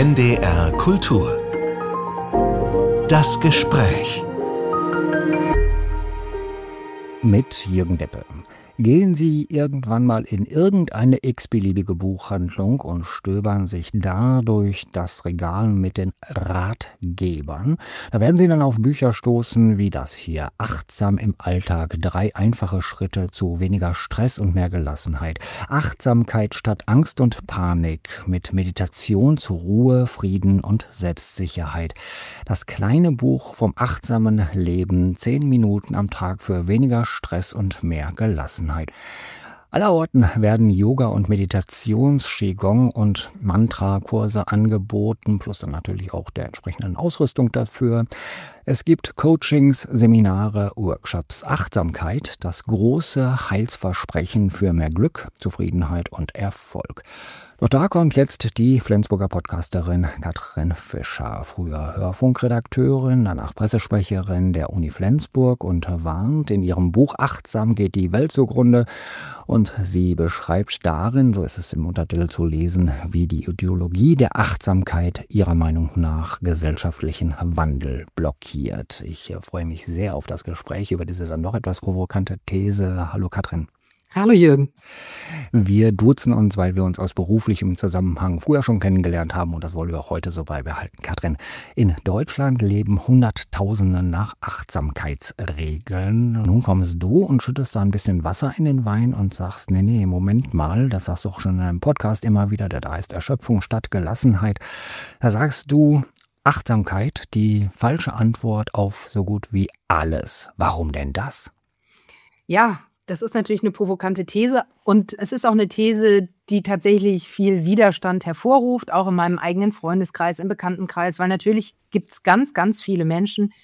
NDR Kultur. Das Gespräch. Mit Jürgen Deppe. Gehen Sie irgendwann mal in irgendeine x-beliebige Buchhandlung und stöbern sich da durch das Regal mit den Ratgebern. Da werden Sie dann auf Bücher stoßen wie das hier. Achtsam im Alltag. 3 einfache Schritte zu weniger Stress und mehr Gelassenheit. Achtsamkeit statt Angst und Panik. Mit Meditation zu Ruhe, Frieden und Selbstsicherheit. Das kleine Buch vom achtsamen Leben. 10 Minuten am Tag für weniger Stress und mehr Gelassenheit. Allerorten werden Yoga- und Meditations-Qigong- und Mantra-Kurse angeboten, plus dann natürlich auch der entsprechenden Ausrüstung dafür. Es gibt Coachings, Seminare, Workshops. Achtsamkeit, das große Heilsversprechen für mehr Glück, Zufriedenheit und Erfolg. Doch da kommt jetzt die Flensburger Podcasterin Katrin Fischer, früher Hörfunkredakteurin, danach Pressesprecherin der Uni Flensburg, und warnt in ihrem Buch Achtsam geht die Welt zugrunde. Und sie beschreibt darin, so ist es im Untertitel zu lesen, wie die Ideologie der Achtsamkeit ihrer Meinung nach gesellschaftlichen Wandel blockiert. Ich freue mich sehr auf das Gespräch über diese dann noch etwas provokante These. Hallo Katrin. Hallo Jürgen. Wir duzen uns, weil wir uns aus beruflichem Zusammenhang früher schon kennengelernt haben, und das wollen wir auch heute so beibehalten. Katrin, in Deutschland leben Hunderttausende nach Achtsamkeitsregeln. Nun kommst du und schüttest da ein bisschen Wasser in den Wein und sagst, nee, Moment mal, das sagst du auch schon in einem Podcast immer wieder, der da heißt Erschöpfung statt Gelassenheit. Da sagst du, Achtsamkeit, die falsche Antwort auf so gut wie alles. Warum denn das? Ja, das ist natürlich eine provokante These, und es ist auch eine These, die tatsächlich viel Widerstand hervorruft, auch in meinem eigenen Freundeskreis, im Bekanntenkreis, weil natürlich gibt es ganz, ganz viele Menschen,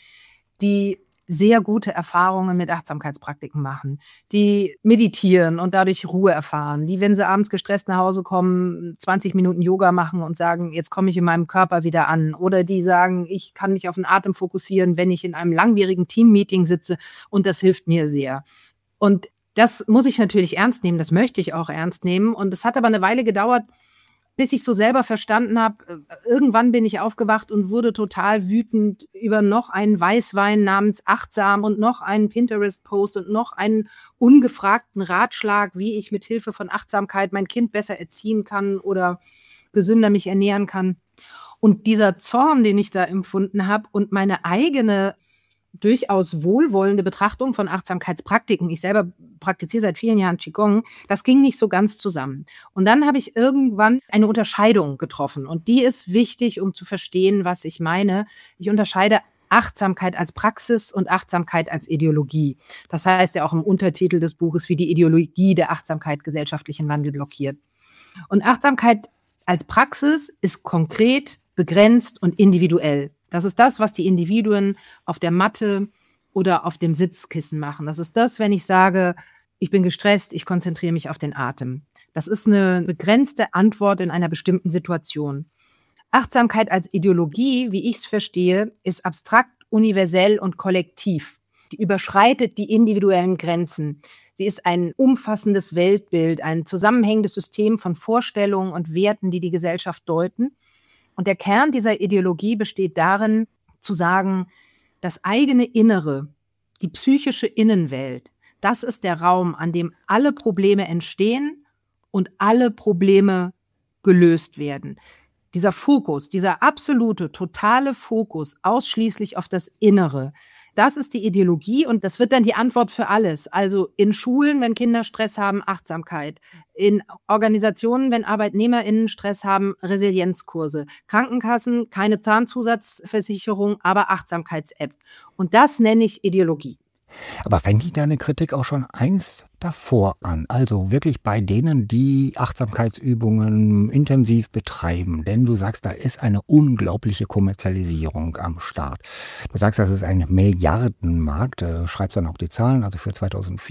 die sehr gute Erfahrungen mit Achtsamkeitspraktiken machen, die meditieren und dadurch Ruhe erfahren, die, wenn sie abends gestresst nach Hause kommen, 20 Minuten Yoga machen und sagen, jetzt komme ich in meinem Körper wieder an, oder die sagen, ich kann mich auf den Atem fokussieren, wenn ich in einem langwierigen Teammeeting sitze, und das hilft mir sehr. Und das muss ich natürlich ernst nehmen, das möchte ich auch ernst nehmen. Und es hat aber eine Weile gedauert, bis ich so selber verstanden habe. Irgendwann bin ich aufgewacht und wurde total wütend über noch einen Weißwein namens Achtsam und noch einen Pinterest-Post und noch einen ungefragten Ratschlag, wie ich mit Hilfe von Achtsamkeit mein Kind besser erziehen kann oder gesünder mich ernähren kann. Und dieser Zorn, den ich da empfunden habe, und meine eigene durchaus wohlwollende Betrachtung von Achtsamkeitspraktiken, ich selber praktiziere seit vielen Jahren Qigong, das ging nicht so ganz zusammen. Und dann habe ich irgendwann eine Unterscheidung getroffen, und die ist wichtig, um zu verstehen, was ich meine. Ich unterscheide Achtsamkeit als Praxis und Achtsamkeit als Ideologie. Das heißt ja auch im Untertitel des Buches, wie die Ideologie der Achtsamkeit gesellschaftlichen Wandel blockiert. Und Achtsamkeit als Praxis ist konkret, begrenzt und individuell. Das ist das, was die Individuen auf der Matte oder auf dem Sitzkissen machen. Das ist das, wenn ich sage, ich bin gestresst, ich konzentriere mich auf den Atem. Das ist eine begrenzte Antwort in einer bestimmten Situation. Achtsamkeit als Ideologie, wie ich es verstehe, ist abstrakt, universell und kollektiv. Die überschreitet die individuellen Grenzen. Sie ist ein umfassendes Weltbild, ein zusammenhängendes System von Vorstellungen und Werten, die die Gesellschaft deuten. Und der Kern dieser Ideologie besteht darin, zu sagen, das eigene Innere, die psychische Innenwelt, das ist der Raum, an dem alle Probleme entstehen und alle Probleme gelöst werden. Dieser Fokus, dieser absolute, totale Fokus ausschließlich auf das Innere, das ist die Ideologie, und das wird dann die Antwort für alles. Also in Schulen, wenn Kinder Stress haben, Achtsamkeit. In Organisationen, wenn ArbeitnehmerInnen Stress haben, Resilienzkurse. Krankenkassen, keine Zahnzusatzversicherung, aber Achtsamkeits-App. Und das nenne ich Ideologie. Aber fängt die deine Kritik auch schon eins davor an? Also wirklich bei denen, die Achtsamkeitsübungen intensiv betreiben. Denn du sagst, da ist eine unglaubliche Kommerzialisierung am Start. Du sagst, das ist ein Milliardenmarkt. Schreibst dann auch die Zahlen. Also für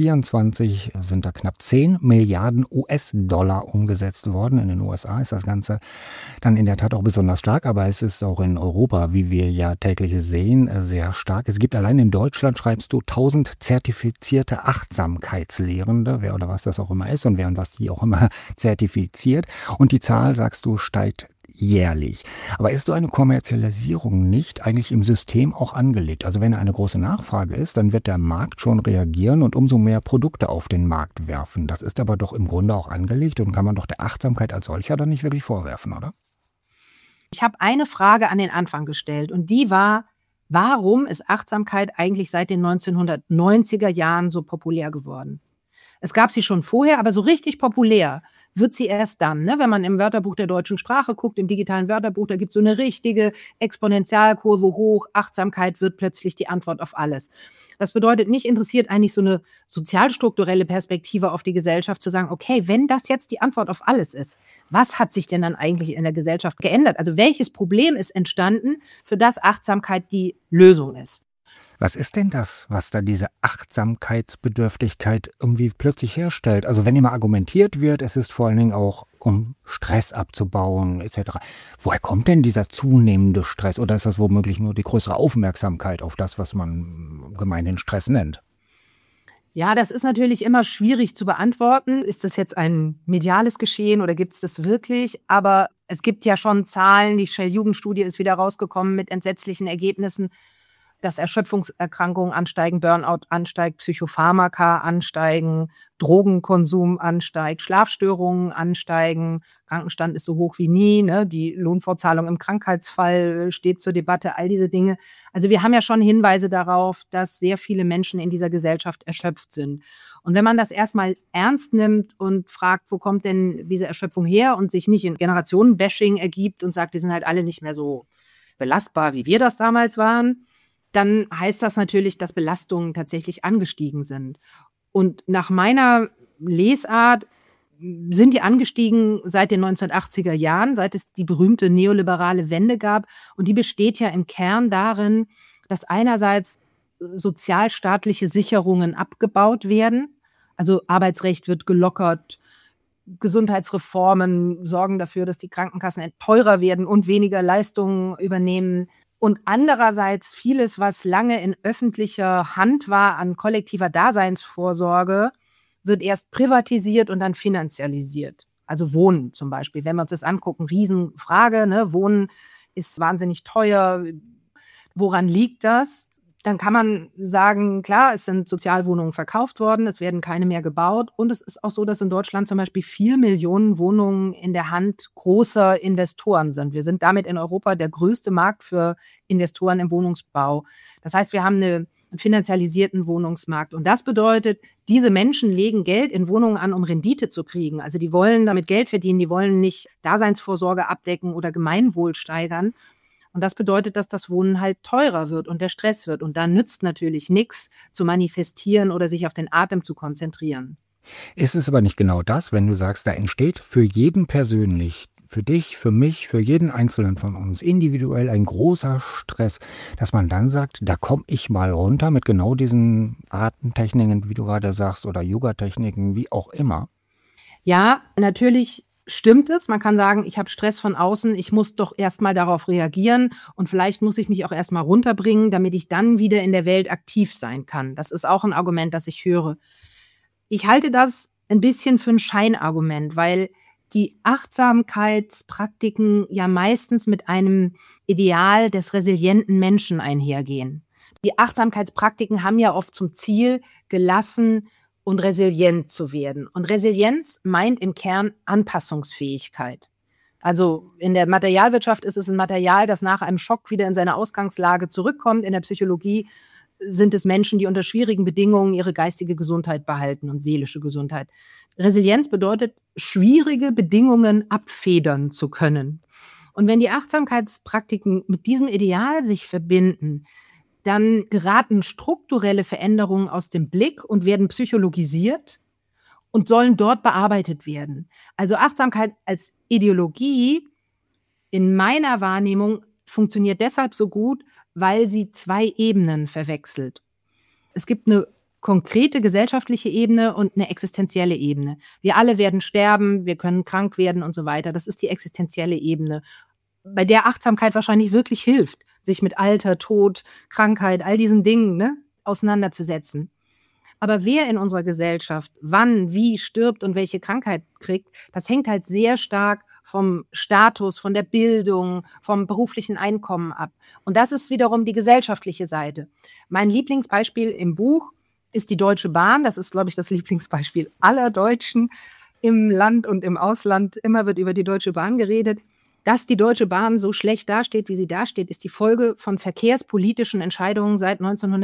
2024 sind da knapp 10 Milliarden US-Dollar umgesetzt worden. In den USA ist das Ganze dann in der Tat auch besonders stark. Aber es ist auch in Europa, wie wir ja täglich sehen, sehr stark. Es gibt allein in Deutschland, schreibst du, 1000 zertifizierte Achtsamkeitslehrende, wer oder was das auch immer ist und wer und was die auch immer zertifiziert. Und die Zahl, sagst du, steigt jährlich. Aber ist so eine Kommerzialisierung nicht eigentlich im System auch angelegt? Also wenn eine große Nachfrage ist, dann wird der Markt schon reagieren und umso mehr Produkte auf den Markt werfen. Das ist aber doch im Grunde auch angelegt und kann man doch der Achtsamkeit als solcher dann nicht wirklich vorwerfen, oder? Ich habe eine Frage an den Anfang gestellt und die war, warum ist Achtsamkeit eigentlich seit den 1990er Jahren so populär geworden? Es gab sie schon vorher, aber so richtig populär wird sie erst dann, ne? Wenn man im Wörterbuch der deutschen Sprache guckt, im digitalen Wörterbuch, da gibt es so eine richtige Exponentialkurve hoch. Achtsamkeit wird plötzlich die Antwort auf alles. Das bedeutet, mich interessiert eigentlich so eine sozialstrukturelle Perspektive auf die Gesellschaft, zu sagen, okay, wenn das jetzt die Antwort auf alles ist, was hat sich denn dann eigentlich in der Gesellschaft geändert? Also welches Problem ist entstanden, für das Achtsamkeit die Lösung ist? Was ist denn das, was da diese Achtsamkeitsbedürftigkeit irgendwie plötzlich herstellt? Also wenn immer argumentiert wird, es ist vor allen Dingen auch, um Stress abzubauen etc. Woher kommt denn dieser zunehmende Stress? Oder ist das womöglich nur die größere Aufmerksamkeit auf das, was man gemeinhin Stress nennt? Ja, das ist natürlich immer schwierig zu beantworten. Ist das jetzt ein mediales Geschehen oder gibt es das wirklich? Aber es gibt ja schon Zahlen, die Shell-Jugendstudie ist wieder rausgekommen mit entsetzlichen Ergebnissen, dass Erschöpfungserkrankungen ansteigen, Burnout ansteigt, Psychopharmaka ansteigen, Drogenkonsum ansteigt, Schlafstörungen ansteigen, Krankenstand ist so hoch wie nie, ne? Die Lohnfortzahlung im Krankheitsfall steht zur Debatte, all diese Dinge. Also wir haben ja schon Hinweise darauf, dass sehr viele Menschen in dieser Gesellschaft erschöpft sind. Und wenn man das erstmal ernst nimmt und fragt, wo kommt denn diese Erschöpfung her und sich nicht in Generationenbashing ergibt und sagt, die sind halt alle nicht mehr so belastbar, wie wir das damals waren, dann heißt das natürlich, dass Belastungen tatsächlich angestiegen sind. Und nach meiner Lesart sind die angestiegen seit den 1980er Jahren, seit es die berühmte neoliberale Wende gab. Und die besteht ja im Kern darin, dass einerseits sozialstaatliche Sicherungen abgebaut werden. Also Arbeitsrecht wird gelockert, Gesundheitsreformen sorgen dafür, dass die Krankenkassen teurer werden und weniger Leistungen übernehmen. Und andererseits vieles, was lange in öffentlicher Hand war an kollektiver Daseinsvorsorge, wird erst privatisiert und dann finanzialisiert. Also Wohnen zum Beispiel. Wenn wir uns das angucken, Riesenfrage, ne? Wohnen ist wahnsinnig teuer. Woran liegt das? Dann kann man sagen, klar, es sind Sozialwohnungen verkauft worden, es werden keine mehr gebaut. Und es ist auch so, dass in Deutschland zum Beispiel 4 Millionen Wohnungen in der Hand großer Investoren sind. Wir sind damit in Europa der größte Markt für Investoren im Wohnungsbau. Das heißt, wir haben einen finanzialisierten Wohnungsmarkt. Und das bedeutet, diese Menschen legen Geld in Wohnungen an, um Rendite zu kriegen. Also die wollen damit Geld verdienen, die wollen nicht Daseinsvorsorge abdecken oder Gemeinwohl steigern. Und das bedeutet, dass das Wohnen halt teurer wird und der Stress wird. Und da nützt natürlich nichts zu manifestieren oder sich auf den Atem zu konzentrieren. Ist es aber nicht genau das, wenn du sagst, da entsteht für jeden persönlich, für dich, für mich, für jeden Einzelnen von uns individuell ein großer Stress, dass man dann sagt, da komme ich mal runter mit genau diesen Atemtechniken, wie du gerade sagst, oder Yoga-Techniken, wie auch immer? Ja, natürlich stimmt es. Man kann sagen, ich habe Stress von außen, ich muss doch erstmal darauf reagieren und vielleicht muss ich mich auch erstmal runterbringen, damit ich dann wieder in der Welt aktiv sein kann. Das ist auch ein Argument, das ich höre. Ich halte das ein bisschen für ein Scheinargument, weil die Achtsamkeitspraktiken ja meistens mit einem Ideal des resilienten Menschen einhergehen. Die Achtsamkeitspraktiken haben ja oft zum Ziel, gelassen und resilient zu werden. Und Resilienz meint im Kern Anpassungsfähigkeit. Also in der Materialwirtschaft ist es ein Material, das nach einem Schock wieder in seine Ausgangslage zurückkommt. In der Psychologie sind es Menschen, die unter schwierigen Bedingungen ihre geistige Gesundheit behalten und seelische Gesundheit. Resilienz bedeutet, schwierige Bedingungen abfedern zu können. Und wenn die Achtsamkeitspraktiken mit diesem Ideal sich verbinden, dann geraten strukturelle Veränderungen aus dem Blick und werden psychologisiert und sollen dort bearbeitet werden. Also Achtsamkeit als Ideologie in meiner Wahrnehmung funktioniert deshalb so gut, weil sie 2 Ebenen verwechselt. Es gibt eine konkrete gesellschaftliche Ebene und eine existenzielle Ebene. Wir alle werden sterben, wir können krank werden und so weiter. Das ist die existenzielle Ebene, bei der Achtsamkeit wahrscheinlich wirklich hilft, sich mit Alter, Tod, Krankheit, all diesen Dingen auseinanderzusetzen. Aber wer in unserer Gesellschaft wann, wie stirbt und welche Krankheit kriegt, das hängt halt sehr stark vom Status, von der Bildung, vom beruflichen Einkommen ab. Und das ist wiederum die gesellschaftliche Seite. Mein Lieblingsbeispiel im Buch ist die Deutsche Bahn. Das ist, glaube ich, das Lieblingsbeispiel aller Deutschen im Land und im Ausland. Immer wird über die Deutsche Bahn geredet. Dass die Deutsche Bahn so schlecht dasteht, wie sie dasteht, ist die Folge von verkehrspolitischen Entscheidungen seit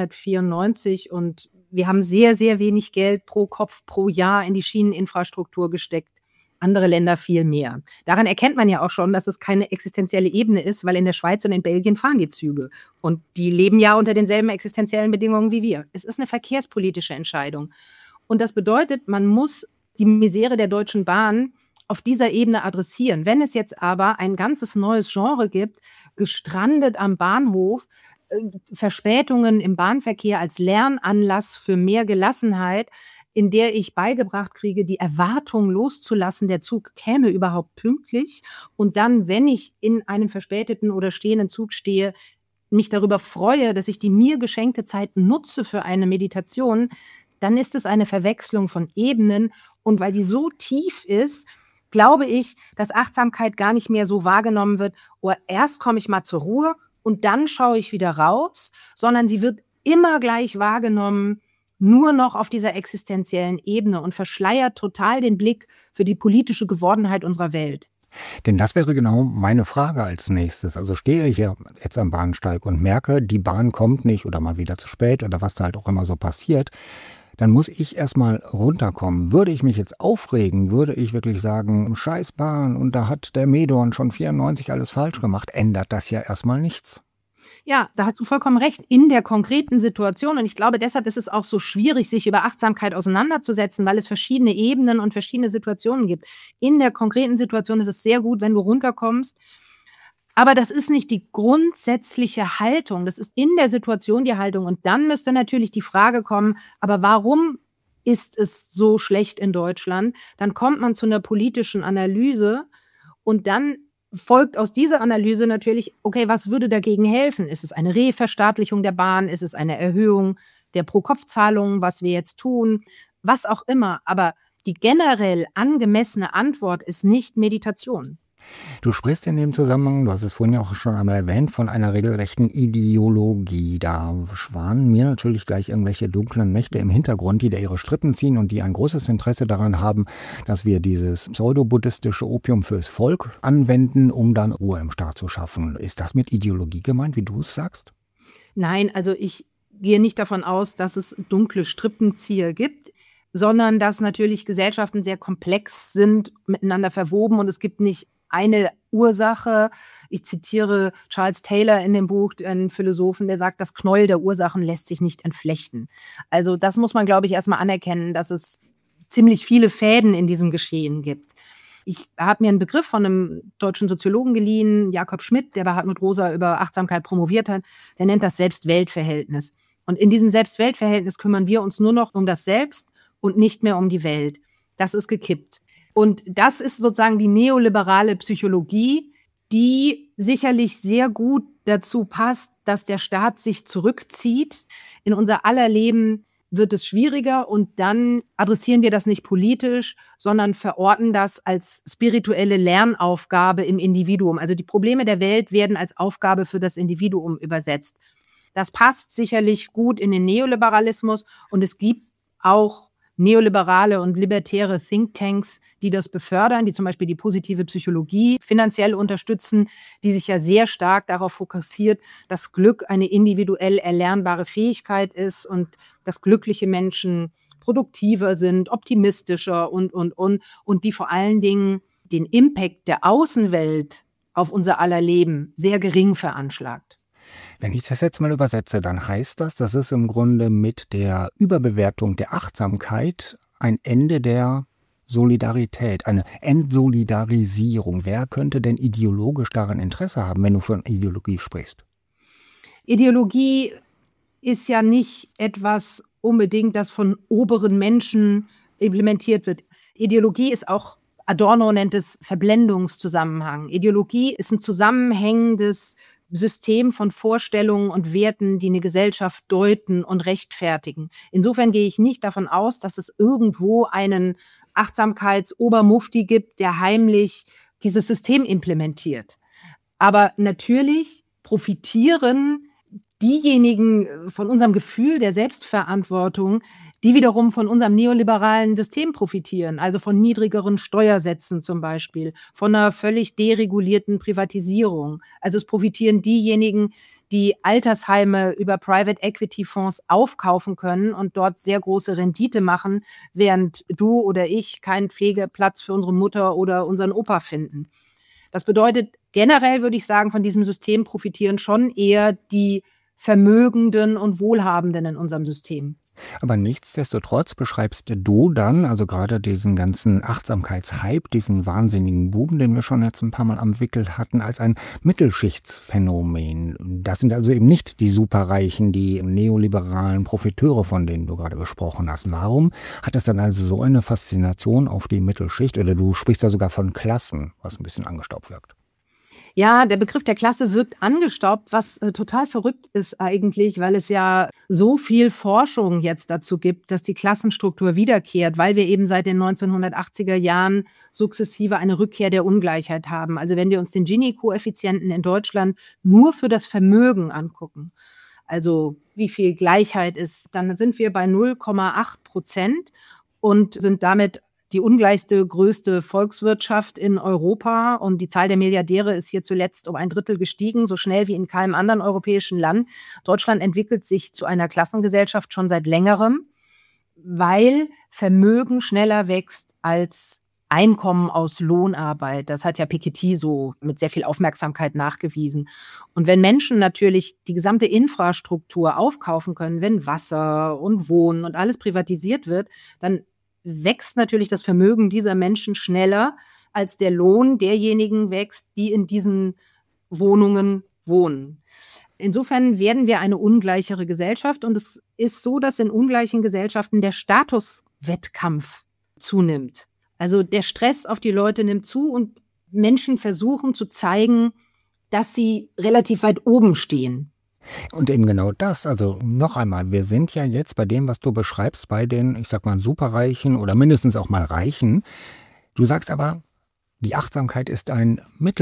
1994. Und wir haben sehr, sehr wenig Geld pro Kopf pro Jahr in die Schieneninfrastruktur gesteckt. Andere Länder viel mehr. Daran erkennt man ja auch schon, dass es keine existenzielle Ebene ist, weil in der Schweiz und in Belgien fahren die Züge. Und die leben ja unter denselben existenziellen Bedingungen wie wir. Es ist eine verkehrspolitische Entscheidung. Und das bedeutet, man muss die Misere der Deutschen Bahn auf dieser Ebene adressieren. Wenn es jetzt aber ein ganzes neues Genre gibt, gestrandet am Bahnhof, Verspätungen im Bahnverkehr als Lernanlass für mehr Gelassenheit, in der ich beigebracht kriege, die Erwartung loszulassen, der Zug käme überhaupt pünktlich und dann, wenn ich in einem verspäteten oder stehenden Zug stehe, mich darüber freue, dass ich die mir geschenkte Zeit nutze für eine Meditation, dann ist es eine Verwechslung von Ebenen und weil die so tief ist, glaube ich, dass Achtsamkeit gar nicht mehr so wahrgenommen wird, oh, erst komme ich mal zur Ruhe und dann schaue ich wieder raus, sondern sie wird immer gleich wahrgenommen, nur noch auf dieser existenziellen Ebene und verschleiert total den Blick für die politische Gewordenheit unserer Welt. Denn das wäre genau meine Frage als nächstes. Also stehe ich ja jetzt am Bahnsteig und merke, die Bahn kommt nicht oder mal wieder zu spät oder was da halt auch immer so passiert. Dann muss ich erstmal runterkommen. Würde ich mich jetzt aufregen, würde ich wirklich sagen, scheiß Bahn und da hat der Medorn schon 94 alles falsch gemacht, ändert das ja erstmal nichts. Ja, da hast du vollkommen recht, in der konkreten Situation. Und ich glaube, deshalb ist es auch so schwierig, sich über Achtsamkeit auseinanderzusetzen, weil es verschiedene Ebenen und verschiedene Situationen gibt. In der konkreten Situation ist es sehr gut, wenn du runterkommst. Aber das ist nicht die grundsätzliche Haltung. Das ist in der Situation die Haltung. Und dann müsste natürlich die Frage kommen, aber warum ist es so schlecht in Deutschland? Dann kommt man zu einer politischen Analyse und dann folgt aus dieser Analyse natürlich, okay, was würde dagegen helfen? Ist es eine Reverstaatlichung der Bahn? Ist es eine Erhöhung der Pro-Kopf-Zahlungen, was wir jetzt tun? Was auch immer. Aber die generell angemessene Antwort ist nicht Meditation. Du sprichst in dem Zusammenhang, du hast es vorhin ja auch schon einmal erwähnt, von einer regelrechten Ideologie. Da schwanen mir natürlich gleich irgendwelche dunklen Mächte im Hintergrund, die da ihre Strippen ziehen und die ein großes Interesse daran haben, dass wir dieses pseudo-buddhistische Opium fürs Volk anwenden, um dann Ruhe im Staat zu schaffen. Ist das mit Ideologie gemeint, wie du es sagst? Nein, also ich gehe nicht davon aus, dass es dunkle Strippenzieher gibt, sondern dass natürlich Gesellschaften sehr komplex sind, miteinander verwoben und es gibt nicht eine Ursache. Ich zitiere Charles Taylor in dem Buch, einen Philosophen, der sagt, das Knäuel der Ursachen lässt sich nicht entflechten. Also das muss man, glaube ich, erstmal anerkennen, dass es ziemlich viele Fäden in diesem Geschehen gibt. Ich habe mir einen Begriff von einem deutschen Soziologen geliehen, Jakob Schmidt, der bei Hartmut Rosa über Achtsamkeit promoviert hat. Der nennt das Selbst-Welt-Verhältnis. Und in diesem Selbst-Welt-Verhältnis kümmern wir uns nur noch um das Selbst und nicht mehr um die Welt. Das ist gekippt. Und das ist sozusagen die neoliberale Psychologie, die sicherlich sehr gut dazu passt, dass der Staat sich zurückzieht. In unser aller Leben wird es schwieriger und dann adressieren wir das nicht politisch, sondern verorten das als spirituelle Lernaufgabe im Individuum. Also die Probleme der Welt werden als Aufgabe für das Individuum übersetzt. Das passt sicherlich gut in den Neoliberalismus und es gibt auch neoliberale und libertäre Thinktanks, die das befördern, die zum Beispiel die positive Psychologie finanziell unterstützen, die sich ja sehr stark darauf fokussiert, dass Glück eine individuell erlernbare Fähigkeit ist und dass glückliche Menschen produktiver sind, optimistischer und die vor allen Dingen den Impact der Außenwelt auf unser aller Leben sehr gering veranschlagt. Wenn ich das jetzt mal übersetze, dann heißt das, dass es im Grunde mit der Überbewertung der Achtsamkeit ein Ende der Solidarität, eine Entsolidarisierung. Wer könnte denn ideologisch daran Interesse haben, wenn du von Ideologie sprichst? Ideologie ist ja nicht etwas unbedingt, das von oberen Menschen implementiert wird. Ideologie ist auch, Adorno nennt es Verblendungszusammenhang. Ideologie ist ein zusammenhängendes System von Vorstellungen und Werten, die eine Gesellschaft deuten und rechtfertigen. Insofern gehe ich nicht davon aus, dass es irgendwo einen Achtsamkeits-Obermufti gibt, der heimlich dieses System implementiert. Aber natürlich profitieren diejenigen von unserem Gefühl der Selbstverantwortung, die wiederum von unserem neoliberalen System profitieren, also von niedrigeren Steuersätzen zum Beispiel, von einer völlig deregulierten Privatisierung. Also es profitieren diejenigen, die Altersheime über Private Equity Fonds aufkaufen können und dort sehr große Rendite machen, während du oder ich keinen Pflegeplatz für unsere Mutter oder unseren Opa finden. Das bedeutet, generell würde ich sagen, von diesem System profitieren schon eher die Vermögenden und Wohlhabenden in unserem System. Aber nichtsdestotrotz beschreibst du dann, also gerade diesen ganzen Achtsamkeitshype, diesen wahnsinnigen Boom, den wir schon jetzt ein paar Mal am Wickel hatten, als ein Mittelschichtsphänomen. Das sind also eben nicht die Superreichen, die neoliberalen Profiteure, von denen du gerade gesprochen hast. Warum hat es dann also so eine Faszination auf die Mittelschicht? Oder du sprichst da sogar von Klassen, was ein bisschen angestaubt wirkt. Ja, der Begriff der Klasse wirkt angestaubt, was total verrückt ist eigentlich, weil es ja so viel Forschung jetzt dazu gibt, dass die Klassenstruktur wiederkehrt, weil wir eben seit den 1980er Jahren sukzessive eine Rückkehr der Ungleichheit haben. Also wenn wir uns den Gini-Koeffizienten in Deutschland nur für das Vermögen angucken, also wie viel Gleichheit ist, dann sind wir bei 0,8% und sind damit die ungleichste, größte Volkswirtschaft in Europa. Und die Zahl der Milliardäre ist hier zuletzt um 1/3 gestiegen, so schnell wie in keinem anderen europäischen Land. Deutschland entwickelt sich zu einer Klassengesellschaft schon seit längerem, weil Vermögen schneller wächst als Einkommen aus Lohnarbeit. Das hat ja Piketty so mit sehr viel Aufmerksamkeit nachgewiesen. Und wenn Menschen natürlich die gesamte Infrastruktur aufkaufen können, wenn Wasser und Wohnen und alles privatisiert wird, dann wächst natürlich das Vermögen dieser Menschen schneller, als der Lohn derjenigen wächst, die in diesen Wohnungen wohnen. Insofern werden wir eine ungleichere Gesellschaft und es ist so, dass in ungleichen Gesellschaften der Statuswettkampf zunimmt. Also der Stress auf die Leute nimmt zu und Menschen versuchen zu zeigen, dass sie relativ weit oben stehen. Und eben genau das, also noch einmal, wir sind ja jetzt bei dem, was du beschreibst, bei den, ich sag mal, Superreichen oder mindestens auch mal Reichen. Du sagst aber, die Achtsamkeit ist ein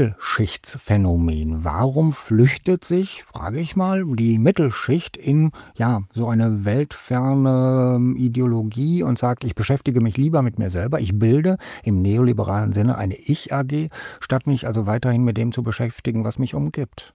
Mittelschichtsphänomen. Warum flüchtet sich, frage ich mal, die Mittelschicht in so eine weltferne Ideologie und sagt, ich beschäftige mich lieber mit mir selber, ich bilde im neoliberalen Sinne eine Ich-AG, statt mich also weiterhin mit dem zu beschäftigen, was mich umgibt?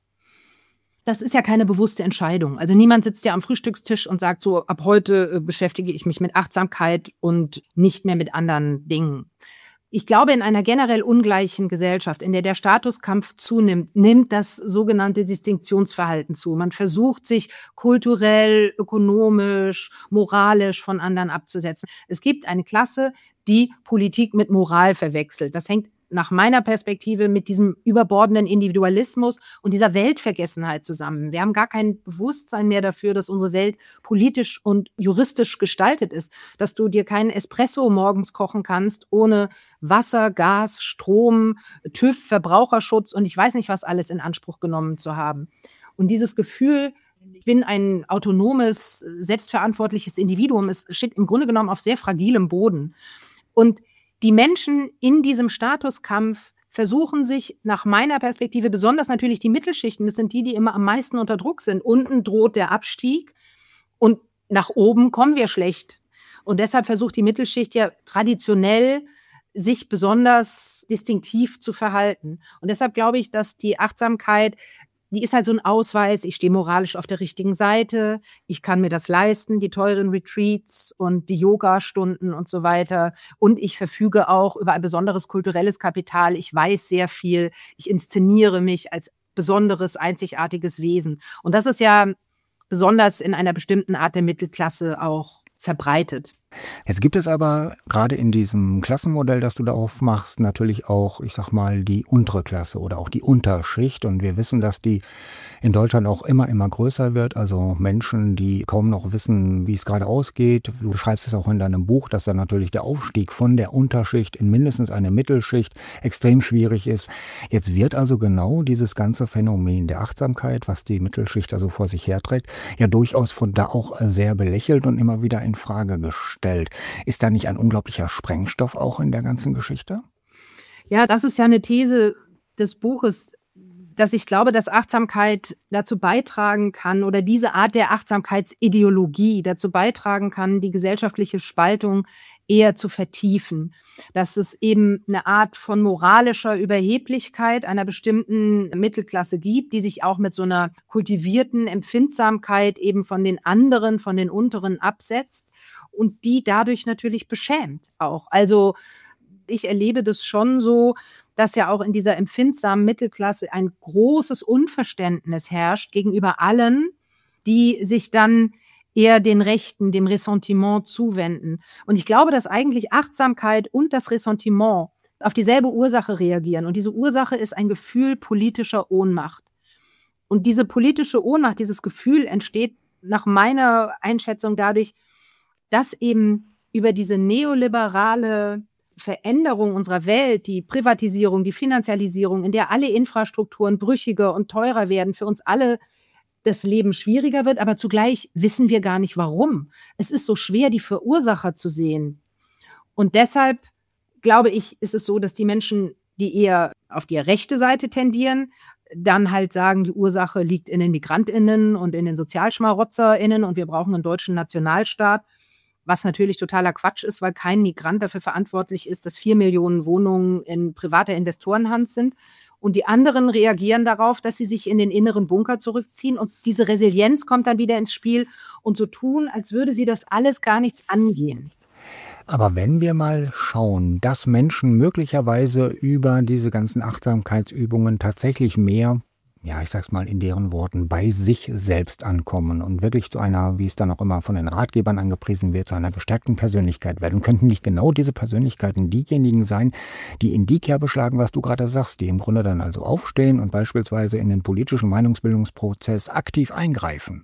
Das ist ja keine bewusste Entscheidung. Also niemand sitzt ja am Frühstückstisch und sagt so, ab heute beschäftige ich mich mit Achtsamkeit und nicht mehr mit anderen Dingen. Ich glaube, in einer generell ungleichen Gesellschaft, in der der Statuskampf zunimmt, nimmt das sogenannte Distinktionsverhalten zu. Man versucht, sich kulturell, ökonomisch, moralisch von anderen abzusetzen. Es gibt eine Klasse, die Politik mit Moral verwechselt. Das hängt nach meiner Perspektive mit diesem überbordenden Individualismus und dieser Weltvergessenheit zusammen. Wir haben gar kein Bewusstsein mehr dafür, dass unsere Welt politisch und juristisch gestaltet ist, dass du dir keinen Espresso morgens kochen kannst ohne Wasser, Gas, Strom, TÜV, Verbraucherschutz und ich weiß nicht, was alles in Anspruch genommen zu haben. Und dieses Gefühl, ich bin ein autonomes, selbstverantwortliches Individuum, es steht im Grunde genommen auf sehr fragilem Boden. Und die Menschen in diesem Statuskampf versuchen sich nach meiner Perspektive, besonders natürlich die Mittelschichten, das sind die immer am meisten unter Druck sind. Unten droht der Abstieg und nach oben kommen wir schlecht. Und deshalb versucht die Mittelschicht ja traditionell, sich besonders distinktiv zu verhalten. Und deshalb glaube ich, dass die Achtsamkeit, die ist halt so ein Ausweis, ich stehe moralisch auf der richtigen Seite, ich kann mir das leisten, die teuren Retreats und die Yoga-Stunden und so weiter. Und ich verfüge auch über ein besonderes kulturelles Kapital, ich weiß sehr viel, ich inszeniere mich als besonderes, einzigartiges Wesen. Und das ist ja besonders in einer bestimmten Art der Mittelklasse auch verbreitet. Jetzt gibt es aber gerade in diesem Klassenmodell, das du da aufmachst, natürlich auch, ich sag mal, die untere Klasse oder auch die Unterschicht. Und wir wissen, dass die in Deutschland auch immer größer wird. Also Menschen, die kaum noch wissen, wie es gerade ausgeht. Du schreibst es auch in deinem Buch, dass dann natürlich der Aufstieg von der Unterschicht in mindestens eine Mittelschicht extrem schwierig ist. Jetzt wird also genau dieses ganze Phänomen der Achtsamkeit, was die Mittelschicht also vor sich herträgt, ja durchaus von da auch sehr belächelt und immer wieder in Frage gestellt. Ist da nicht ein unglaublicher Sprengstoff auch in der ganzen Geschichte? Ja, das ist ja eine These des Buches, dass ich glaube, dass Achtsamkeit dazu beitragen kann oder diese Art der Achtsamkeitsideologie dazu beitragen kann, die gesellschaftliche Spaltung eher zu vertiefen. Dass es eben eine Art von moralischer Überheblichkeit einer bestimmten Mittelklasse gibt, die sich auch mit so einer kultivierten Empfindsamkeit eben von den anderen, von den Unteren absetzt und die dadurch natürlich beschämt auch. Also ich erlebe das schon so, dass ja auch in dieser empfindsamen Mittelklasse ein großes Unverständnis herrscht gegenüber allen, die sich dann eher den Rechten, dem Ressentiment zuwenden. Und ich glaube, dass eigentlich Achtsamkeit und das Ressentiment auf dieselbe Ursache reagieren. Und diese Ursache ist ein Gefühl politischer Ohnmacht. Und diese politische Ohnmacht, dieses Gefühl entsteht nach meiner Einschätzung dadurch, dass eben über diese neoliberale Veränderung unserer Welt, die Privatisierung, die Finanzialisierung, in der alle Infrastrukturen brüchiger und teurer werden, für uns alle das Leben schwieriger wird, aber zugleich wissen wir gar nicht, warum. Es ist so schwer, die Verursacher zu sehen. Und deshalb, glaube ich, ist es so, dass die Menschen, die eher auf die rechte Seite tendieren, dann halt sagen, die Ursache liegt in den MigrantInnen und in den SozialschmarotzerInnen und wir brauchen einen deutschen Nationalstaat. Was natürlich totaler Quatsch ist, weil kein Migrant dafür verantwortlich ist, dass 4 Millionen Wohnungen in privater Investorenhand sind. Und die anderen reagieren darauf, dass sie sich in den inneren Bunker zurückziehen. Und diese Resilienz kommt dann wieder ins Spiel und so tun, als würde sie das alles gar nichts angehen. Aber wenn wir mal schauen, dass Menschen möglicherweise über diese ganzen Achtsamkeitsübungen tatsächlich mehr, ja, ich sag's mal in deren Worten, bei sich selbst ankommen und wirklich zu einer, wie es dann auch immer von den Ratgebern angepriesen wird, zu einer gestärkten Persönlichkeit werden, könnten nicht genau diese Persönlichkeiten diejenigen sein, die in die Kerbe schlagen, was du gerade sagst, die im Grunde dann also aufstehen und beispielsweise in den politischen Meinungsbildungsprozess aktiv eingreifen?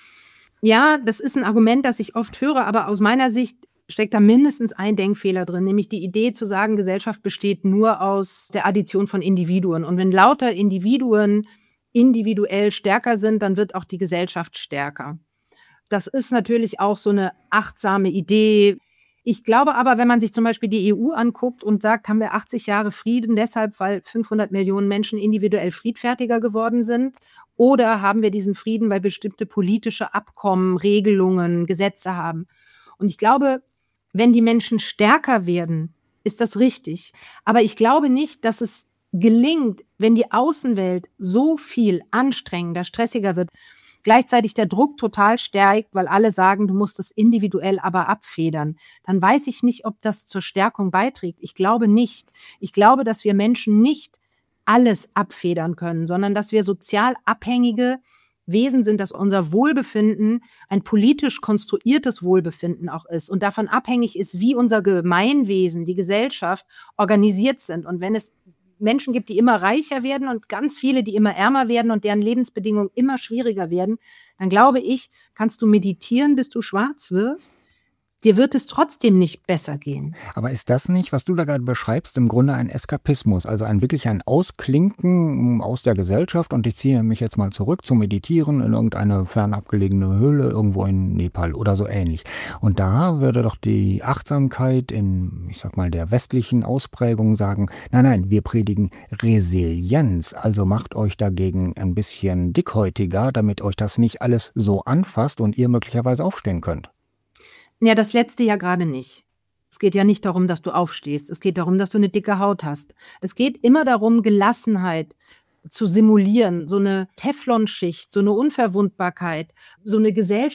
Ja, das ist ein Argument, das ich oft höre, aber aus meiner Sicht steckt da mindestens ein Denkfehler drin, nämlich die Idee zu sagen, Gesellschaft besteht nur aus der Addition von Individuen. Und wenn lauter Individuen individuell stärker sind, dann wird auch die Gesellschaft stärker. Das ist natürlich auch so eine achtsame Idee. Ich glaube aber, wenn man sich zum Beispiel die EU anguckt und sagt, haben wir 80 Jahre Frieden, deshalb, weil 500 Millionen Menschen individuell friedfertiger geworden sind, oder haben wir diesen Frieden, weil bestimmte politische Abkommen, Regelungen, Gesetze haben. Und ich glaube, wenn die Menschen stärker werden, ist das richtig. Aber ich glaube nicht, dass es gelingt, wenn die Außenwelt so viel anstrengender, stressiger wird, gleichzeitig der Druck total steigt, weil alle sagen, du musst es individuell aber abfedern, dann weiß ich nicht, ob das zur Stärkung beiträgt. Ich glaube nicht. Ich glaube, dass wir Menschen nicht alles abfedern können, sondern dass wir sozial abhängige Wesen sind, dass unser Wohlbefinden ein politisch konstruiertes Wohlbefinden auch ist und davon abhängig ist, wie unser Gemeinwesen, die Gesellschaft organisiert sind. Und wenn es Menschen gibt, die immer reicher werden und ganz viele, die immer ärmer werden und deren Lebensbedingungen immer schwieriger werden, dann glaube ich, kannst du meditieren, bis du schwarz wirst. Dir wird es trotzdem nicht besser gehen. Aber ist das nicht, was du da gerade beschreibst, im Grunde ein Eskapismus, also wirklich ein Ausklinken aus der Gesellschaft und ich ziehe mich jetzt mal zurück zu meditieren in irgendeine fernabgelegene Höhle irgendwo in Nepal oder so ähnlich. Und da würde doch die Achtsamkeit in, ich sag mal, der westlichen Ausprägung sagen, nein, wir predigen Resilienz, also macht euch dagegen ein bisschen dickhäutiger, damit euch das nicht alles so anfasst und ihr möglicherweise aufstehen könnt. Ja, das Letzte ja gerade nicht. Es geht ja nicht darum, dass du aufstehst. Es geht darum, dass du eine dicke Haut hast. Es geht immer darum, Gelassenheit zu simulieren, so eine Teflonschicht, so eine Unverwundbarkeit, so eine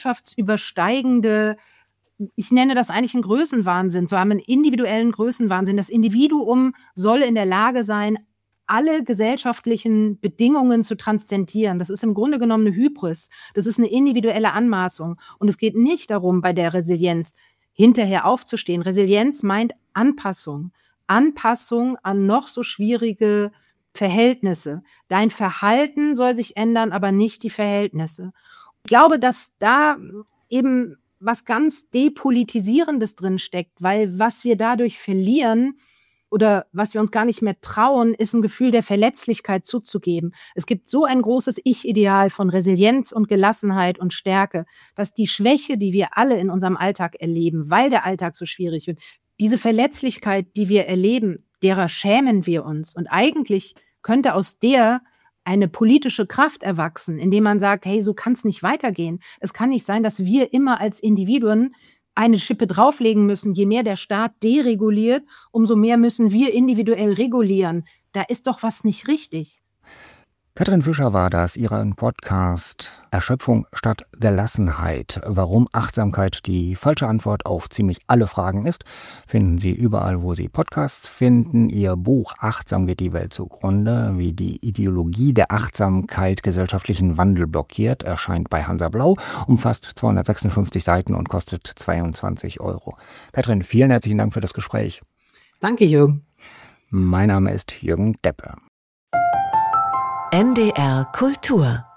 gesellschaftsübersteigende, ich nenne das eigentlich einen Größenwahnsinn, so einen individuellen Größenwahnsinn. Das Individuum soll in der Lage sein, alle gesellschaftlichen Bedingungen zu transzendieren. Das ist im Grunde genommen eine Hybris. Das ist eine individuelle Anmaßung. Und es geht nicht darum, bei der Resilienz hinterher aufzustehen. Resilienz meint Anpassung. Anpassung an noch so schwierige Verhältnisse. Dein Verhalten soll sich ändern, aber nicht die Verhältnisse. Ich glaube, dass da eben was ganz Depolitisierendes drin steckt, weil was wir dadurch verlieren, oder was wir uns gar nicht mehr trauen, ist ein Gefühl der Verletzlichkeit zuzugeben. Es gibt so ein großes Ich-Ideal von Resilienz und Gelassenheit und Stärke, dass die Schwäche, die wir alle in unserem Alltag erleben, weil der Alltag so schwierig wird, diese Verletzlichkeit, die wir erleben, derer schämen wir uns. Und eigentlich könnte aus der eine politische Kraft erwachsen, indem man sagt, hey, so kann es nicht weitergehen. Es kann nicht sein, dass wir immer als Individuen eine Schippe drauflegen müssen. Je mehr der Staat dereguliert, umso mehr müssen wir individuell regulieren. Da ist doch was nicht richtig. Katrin Fischer war das, ihren Podcast Erschöpfung statt Gelassenheit. Warum Achtsamkeit die falsche Antwort auf ziemlich alle Fragen ist, finden Sie überall, wo Sie Podcasts finden. Ihr Buch Achtsam geht die Welt zugrunde, wie die Ideologie der Achtsamkeit gesellschaftlichen Wandel blockiert, erscheint bei Hansa Blau, umfasst 256 Seiten und kostet 22 €. Katrin, vielen herzlichen Dank für das Gespräch. Danke, Jürgen. Mein Name ist Jürgen Deppe. NDR Kultur